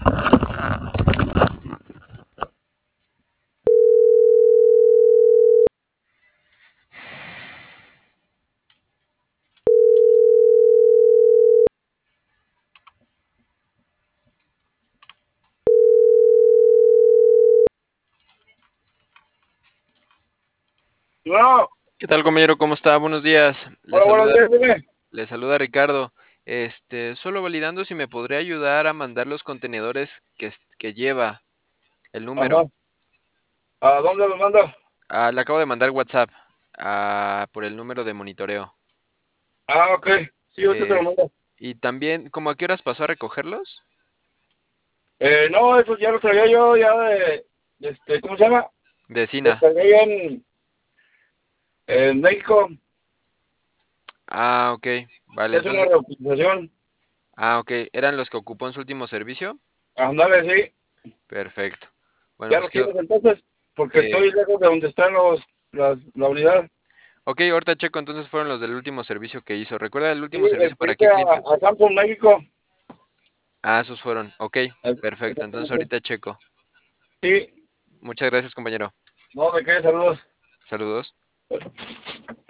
No, ¿Qué tal, compañero? ¿Cómo está? Buenos días. hola, buenos días, dime. Le saluda Ricardo. Solo validando si me podría ayudar a mandar los contenedores que lleva el Ajá, número. ¿a dónde lo manda? Le acabo de mandar WhatsApp por el número de monitoreo. Ah, ok, sí, ahorita te lo Es- mando. y también, ¿cómo a qué horas pasó a recogerlos? No, eso ya lo traía yo, ya ¿cómo se llama? De Lo Sina. traía en México, Ah, ok. Vale, es una entonces. reutilización. Ah, ok. ¿Eran los que ocupó en su último servicio? Ándale, sí, Perfecto. Bueno, ya pues lo tienes entonces, porque eh, estoy lejos de donde están la unidad. ok, ahorita checo, entonces fueron los del último servicio que hizo. ¿Recuerda el Sí, último servicio para fuiste qué cliente? a Campos, México. Ah, esos fueron. Ok, perfecto. Entonces Exactamente. ahorita checo. Sí, Muchas gracias, compañero. no, de qué, saludos. Saludos.